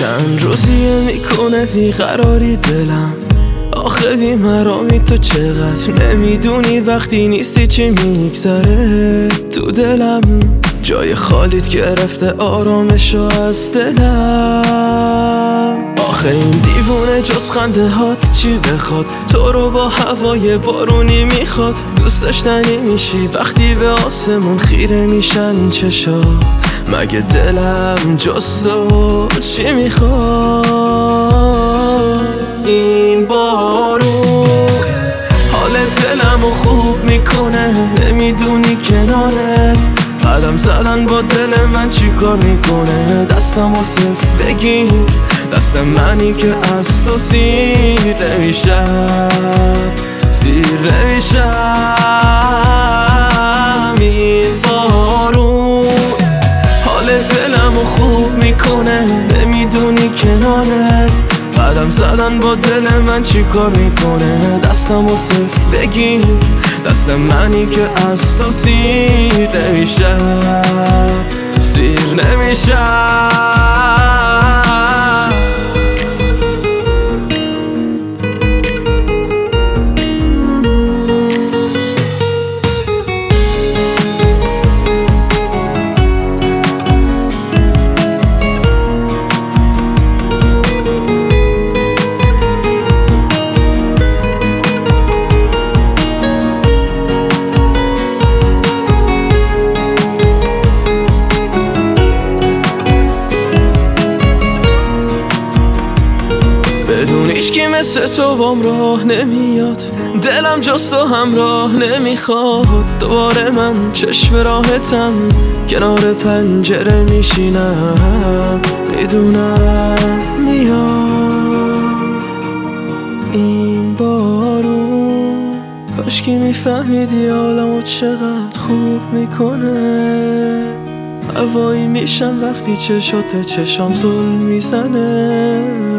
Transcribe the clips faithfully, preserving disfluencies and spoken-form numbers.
چند روزیه میکنه بیقراری دلم، آخه بیمرامی تو چقدر نمیدونی وقتی نیستی چی میگذره تو دلم. جای خالیت گرفته آرامشو از دلم. آخه این دیوونه جز خنده هات چی بخواد، تو رو با هوای بارونی میخواد. دوست داشتنی میشی وقتی به آسمون خیره میشن چشات. مگه دلم جز تو چی میخواد؟ این بارون حال دلمو خوب میکنه، نمیدونی کنارت قدم زدن با دل من چی کار میکنه. دستمو صف بگیر، دست منی که از تو سیر نمیشم، سیر نمیشم. این بارون حال دلمو خوب میکنه، نمیدونی کنارت قدم زدن با دل من چی کار میکنه. دستمو صف بگیر، دست منی که از تو سیر نمیشم، سیر نمیشم. بدون ایشکی مثل تو بام راه نمیاد، دلم جز تو همراه نمیخواد. دوباره من چشم راحتم کنار پنجره میشینم، میدونم میاد این بارون. کاشکی میفهمیدی حالمو چقدر خوب میکنه. هوایی میشم وقتی چشات به چشام ظلم میزنه،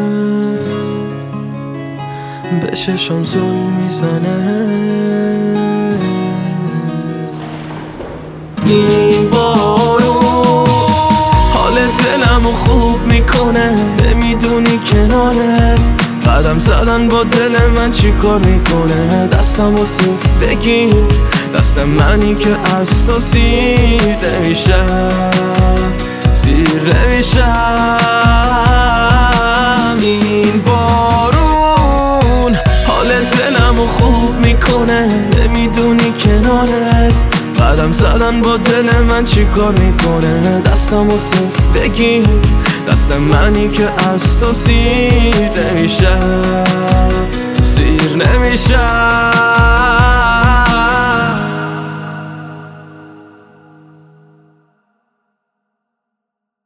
به چشم ظلم میزنه. این بارون حال دلمو خوب میکنه، نمیدونی کنارت قدم زدن با دل من چی کار میکنه. دستمو صف بگیر، دست منی که از تو سیر نمیشم، سیر نمیشم. این بارون حال دلمو خوب میکنه، نمیدونی کنارت قدم زدن با دل من چی کار میکنه. دستمو صف بگیر، دست منی که از تو سیر نمیشم، سیر نمیشم.